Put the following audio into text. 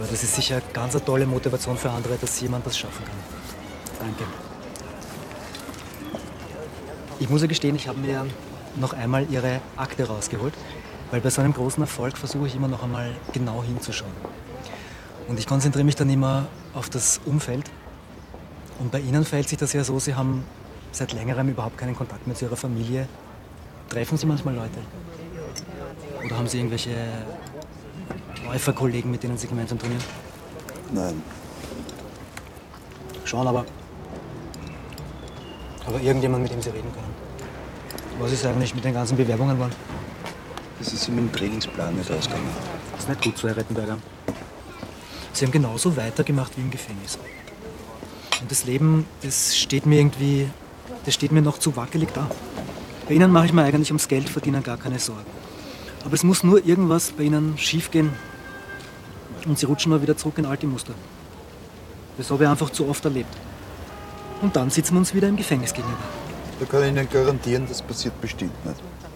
Aber das ist sicher ganz eine tolle Motivation für andere, dass jemand das schaffen kann. Danke. Ich muss ja gestehen, ich habe mir noch einmal Ihre Akte rausgeholt, weil bei so einem großen Erfolg versuche ich immer noch einmal genau hinzuschauen. Und ich konzentriere mich dann immer auf das Umfeld. Und bei Ihnen verhält sich das ja so, Sie haben seit längerem überhaupt keinen Kontakt mehr zu Ihrer Familie. Treffen Sie manchmal Leute? Oder haben Sie irgendwelche Läuferkollegen, mit denen Sie gemeinsam trainieren? Nein. Schon, aber irgendjemand, mit dem Sie reden können. Was ist eigentlich mit den ganzen Bewerbungen geworden? Das ist in meinem Trainingsplan nicht ausgegangen. Das ist nicht gut so, Herr Rettenberger. Sie haben genauso weitergemacht wie im Gefängnis. Und das Leben, das steht mir noch zu wackelig da. Bei Ihnen mache ich mir eigentlich ums Geld verdienen gar keine Sorgen. Aber es muss nur irgendwas bei Ihnen schiefgehen und Sie rutschen mal wieder zurück in alte Muster. Das habe ich einfach zu oft erlebt. Und dann sitzen wir uns wieder im Gefängnis gegenüber. Da kann ich Ihnen garantieren, das passiert bestimmt nicht.